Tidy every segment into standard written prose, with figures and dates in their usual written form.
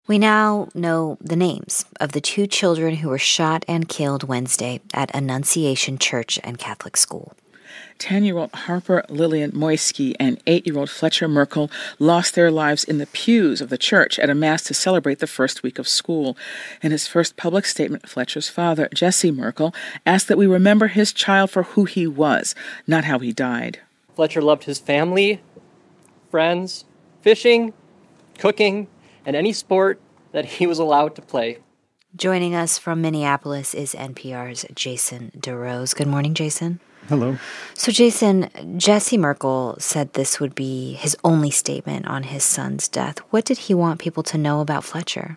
We now know the names of the 2 children who were shot and killed Wednesday at Annunciation Church and Catholic School. 10-year-old Harper Lillian Moisky and 8-year-old Fletcher Merkel lost their lives in the pews of the church at a mass to celebrate the first week of school. In his first public statement, Fletcher's father, Jesse Merkel, asked that we remember his child for who he was, not how he died. Fletcher loved his family, friends, fishing, cooking, and any sport that he was allowed to play. Joining us from Minneapolis is NPR's Jason DeRose. Good morning, Jason. Hello. So, Jason, Jesse Merkel said this would be his only statement on his son's death. What did he want people to know about Fletcher?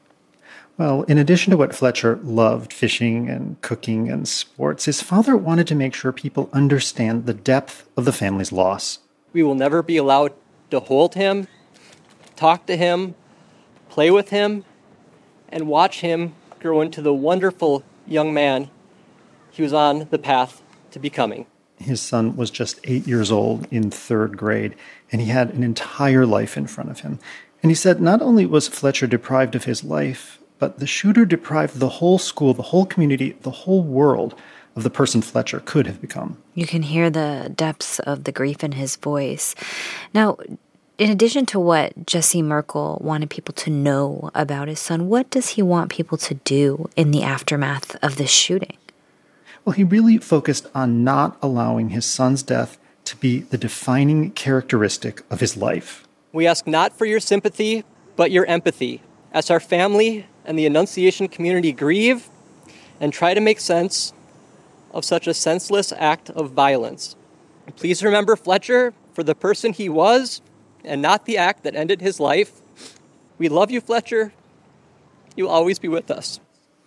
Well, in addition to what Fletcher loved, fishing and cooking and sports, his father wanted to make sure people understand the depth of the family's loss. We will never be allowed to hold him, talk to him, play with him, and watch him grow into the wonderful young man he was on the path to becoming. His son was just 8 years old in 3rd grade, and he had an entire life in front of him. And he said not only was Fletcher deprived of his life, but the shooter deprived the whole school, the whole community, the whole world of the person Fletcher could have become. You can hear the depths of the grief in his voice. Now, in addition to what Jesse Merkel wanted people to know about his son, what does he want people to do in the aftermath of this shooting? Well, he really focused on not allowing his son's death to be the defining characteristic of his life. We ask not for your sympathy, but your empathy, as our family and the Annunciation community grieve and try to make sense of such a senseless act of violence. Please remember Fletcher for the person he was and not the act that ended his life. We love you, Fletcher. You'll always be with us.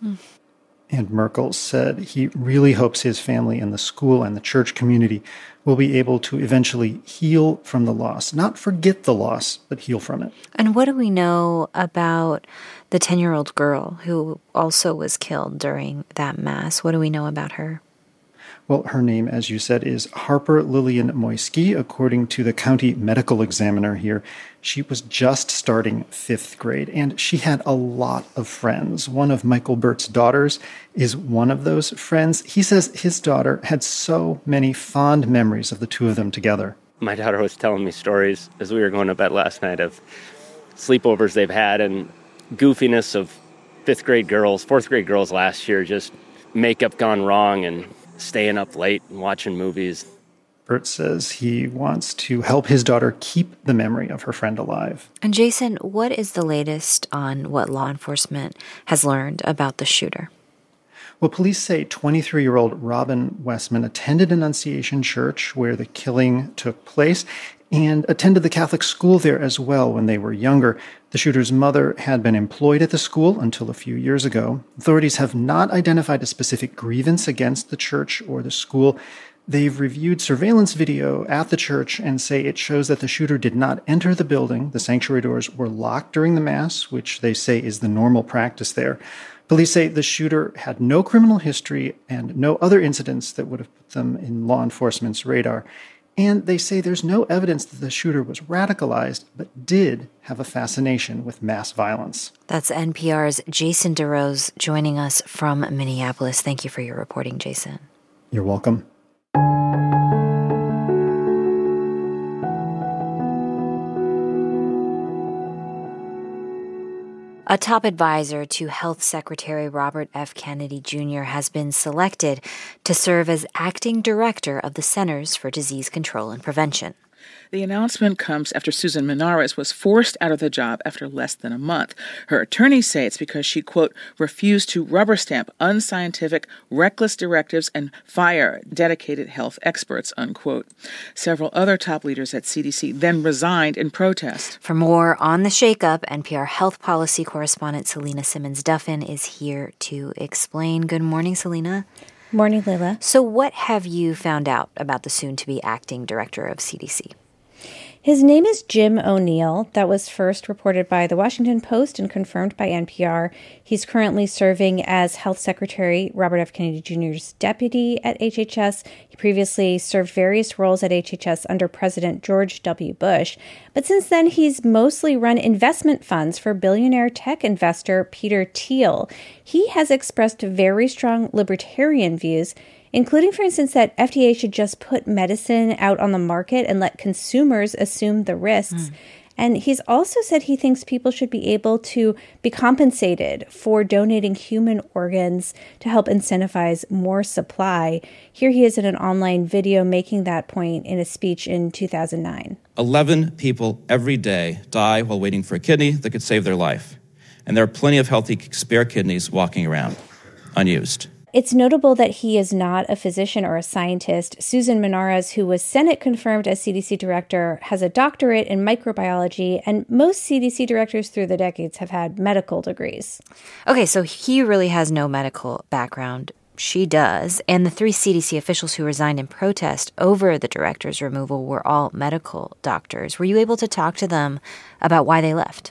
And Merkel said he really hopes his family and the school and the church community will be able to eventually heal from the loss. Not forget the loss, but heal from it. And what do we know about the 10-year-old girl who also was killed during that mass? What do we know about her? Well, her name, as you said, is Harper Lillian Moisky, according to the county medical examiner here. She was just starting 5th grade, and she had a lot of friends. One of Michael Burt's daughters is one of those friends. He says his daughter had so many fond memories of the two of them together. My daughter was telling me stories as we were going to bed last night of sleepovers they've had and goofiness of 5th grade girls, 4th grade girls last year, just makeup gone wrong and staying up late and watching movies. Burt says he wants to help his daughter keep the memory of her friend alive. And Jason, what is the latest on what law enforcement has learned about the shooter? Well, police say 23-year-old Robin Westman attended Annunciation Church, where the killing took place, and attended the Catholic school there as well when they were younger. The shooter's mother had been employed at the school until a few years ago. Authorities have not identified a specific grievance against the church or the school. They've reviewed surveillance video at the church and say it shows that the shooter did not enter the building. The sanctuary doors were locked during the Mass, which they say is the normal practice there. Police say the shooter had no criminal history and no other incidents that would have put them in law enforcement's radar. And they say there's no evidence that the shooter was radicalized, but did have a fascination with mass violence. That's NPR's Jason DeRose joining us from Minneapolis. Thank you for your reporting, Jason. You're welcome. A top advisor to Health Secretary Robert F. Kennedy Jr. has been selected to serve as acting director of the Centers for Disease Control and Prevention. The announcement comes after Susan Menares was forced out of the job after less than a month. Her attorneys say it's because she, quote, refused to rubber stamp unscientific, reckless directives and fire dedicated health experts, unquote. Several other top leaders at CDC then resigned in protest. For more on the shakeup, NPR health policy correspondent Selena Simmons-Duffin is here to explain. Good morning, Selena. Morning, Leila. So what have you found out about the soon-to-be acting director of CDC? His name is Jim O'Neill. That was first reported by The Washington Post and confirmed by NPR. He's currently serving as Health Secretary Robert F. Kennedy Jr.'s deputy at HHS. He previously served various roles at HHS under President George W. Bush. But since then, he's mostly run investment funds for billionaire tech investor Peter Thiel. He has expressed very strong libertarian views, including, for instance, that FDA should just put medicine out on the market and let consumers assume the risks. And he's also said he thinks people should be able to be compensated for donating human organs to help incentivize more supply. Here he is in an online video making that point in a speech in 2009. 11 people every day die while waiting for a kidney that could save their life. And there are plenty of healthy spare kidneys walking around, unused. It's notable that he is not a physician or a scientist. Susan Menares, who was Senate-confirmed as CDC director, has a doctorate in microbiology, and most CDC directors through the decades have had medical degrees. Okay, so he really has no medical background. She does. And the 3 CDC officials who resigned in protest over the director's removal were all medical doctors. Were you able to talk to them about why they left?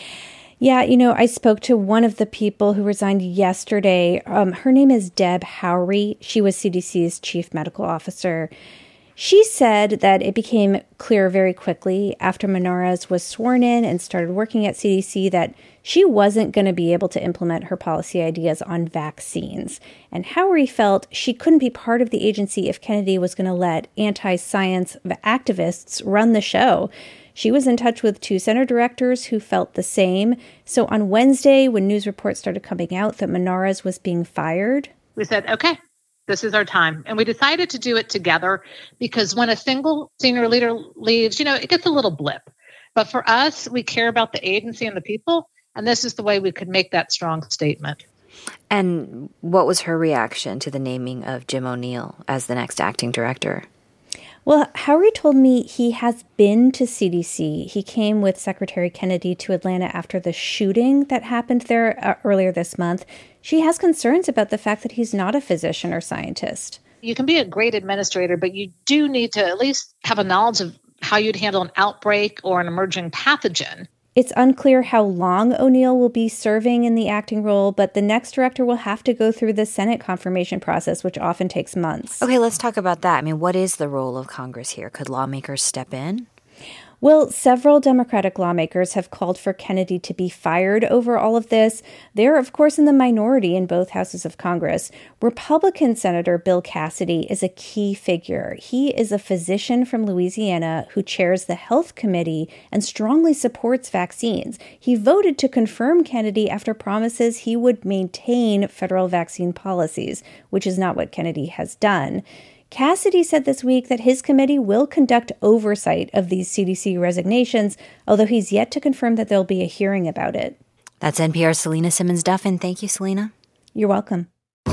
Yeah, I spoke to one of the people who resigned yesterday. Her name is Deb Howry. She was CDC's chief medical officer. She said that it became clear very quickly after Menares was sworn in and started working at CDC that she wasn't going to be able to implement her policy ideas on vaccines. And Howry felt she couldn't be part of the agency if Kennedy was going to let anti-science activists run the show. She was in touch with 2 center directors who felt the same. So on Wednesday, when news reports started coming out that Menares was being fired, we said, okay, this is our time. And we decided to do it together because when a single senior leader leaves, it gets a little blip. But for us, we care about the agency and the people. And this is the way we could make that strong statement. And what was her reaction to the naming of Jim O'Neill as the next acting director? Well, Howry told me he has been to CDC. He came with Secretary Kennedy to Atlanta after the shooting that happened there earlier this month. She has concerns about the fact that he's not a physician or scientist. You can be a great administrator, but you do need to at least have a knowledge of how you'd handle an outbreak or an emerging pathogen. It's unclear how long O'Neill will be serving in the acting role, but the next director will have to go through the Senate confirmation process, which often takes months. Okay, let's talk about that. What is the role of Congress here? Could lawmakers step in? Well, several Democratic lawmakers have called for Kennedy to be fired over all of this. They're, of course, in the minority in both houses of Congress. Republican Senator Bill Cassidy is a key figure. He is a physician from Louisiana who chairs the Health Committee and strongly supports vaccines. He voted to confirm Kennedy after promises he would maintain federal vaccine policies, which is not what Kennedy has done. Cassidy said this week that his committee will conduct oversight of these CDC resignations, although he's yet to confirm that there'll be a hearing about it. That's NPR's Selena Simmons-Duffin. Thank you, Selena. You're welcome.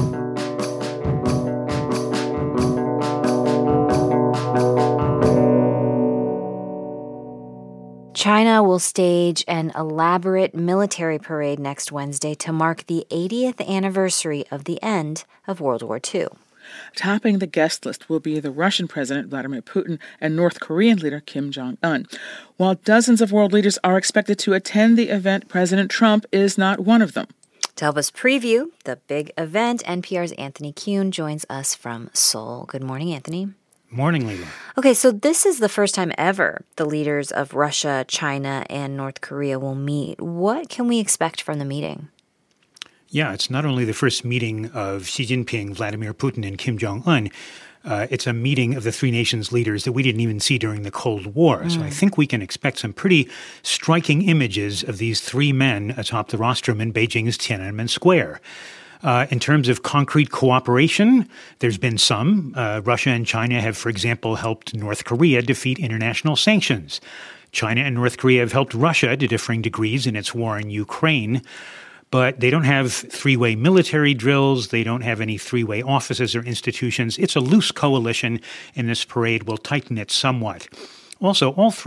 China will stage an elaborate military parade next Wednesday to mark the 80th anniversary of the end of World War II. Topping the guest list will be the Russian President Vladimir Putin and North Korean leader Kim Jong-un. While dozens of world leaders are expected to attend the event, President Trump is not one of them. To help us preview the big event, NPR's Anthony Kuhn joins us from Seoul. Good morning, Anthony. Morning, Leila. Okay, so this is the first time ever the leaders of Russia, China, and North Korea will meet. What can we expect from the meeting? Yeah, it's not only the first meeting of Xi Jinping, Vladimir Putin, and Kim Jong-un. It's a meeting of the 3 nations' leaders that we didn't even see during the Cold War. So I think we can expect some pretty striking images of these 3 men atop the rostrum in Beijing's Tiananmen Square. In terms of concrete cooperation, there's been some. Russia and China have, for example, helped North Korea defeat international sanctions. China and North Korea have helped Russia to differing degrees in its war in Ukraine. But they don't have 3-way military drills. They don't have any 3-way offices or institutions. It's a loose coalition, and this parade will tighten it somewhat. Also, all 3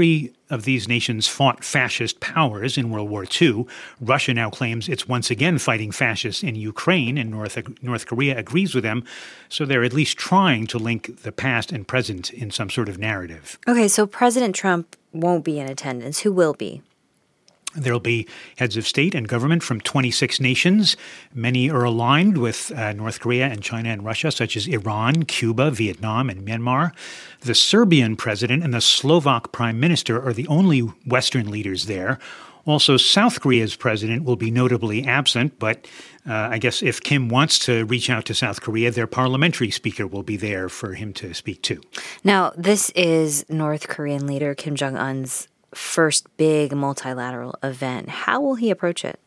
of these nations fought fascist powers in World War II. Russia now claims it's once again fighting fascists in Ukraine, and North Korea agrees with them. So they're at least trying to link the past and present in some sort of narrative. Okay, so President Trump won't be in attendance. Who will be? There'll be heads of state and government from 26 nations. Many are aligned with North Korea and China and Russia, such as Iran, Cuba, Vietnam, and Myanmar. The Serbian president and the Slovak prime minister are the only Western leaders there. Also, South Korea's president will be notably absent, but I guess if Kim wants to reach out to South Korea, their parliamentary speaker will be there for him to speak to. Now, this is North Korean leader Kim Jong-un's first big multilateral event. How will he approach it?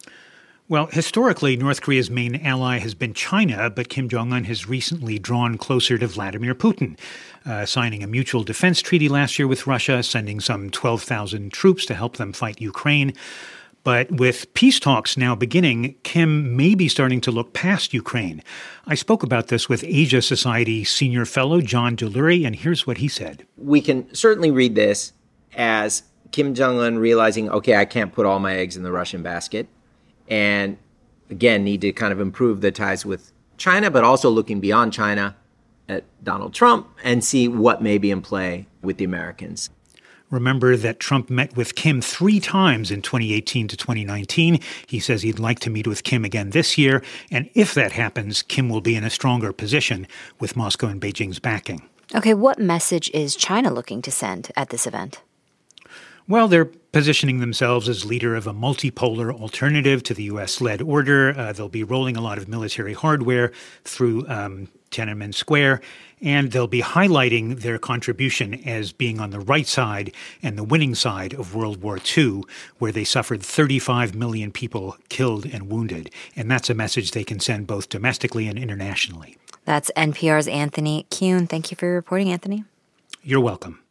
Well, historically, North Korea's main ally has been China, but Kim Jong-un has recently drawn closer to Vladimir Putin, signing a mutual defense treaty last year with Russia, sending some 12,000 troops to help them fight Ukraine. But with peace talks now beginning, Kim may be starting to look past Ukraine. I spoke about this with Asia Society senior fellow John Delury, and here's what he said. We can certainly read this as Kim Jong-un realizing, okay, I can't put all my eggs in the Russian basket, and again, need to kind of improve the ties with China, but also looking beyond China at Donald Trump and see what may be in play with the Americans. Remember that Trump met with Kim 3 times in 2018 to 2019. He says he'd like to meet with Kim again this year, and if that happens, Kim will be in a stronger position with Moscow and Beijing's backing. Okay, what message is China looking to send at this event? Well, they're positioning themselves as leader of a multipolar alternative to the U.S.-led order. They'll be rolling a lot of military hardware through Tiananmen Square, and they'll be highlighting their contribution as being on the right side and the winning side of World War II, where they suffered 35 million people killed and wounded. And that's a message they can send both domestically and internationally. That's NPR's Anthony Kuhn. Thank you for your reporting, Anthony. You're welcome.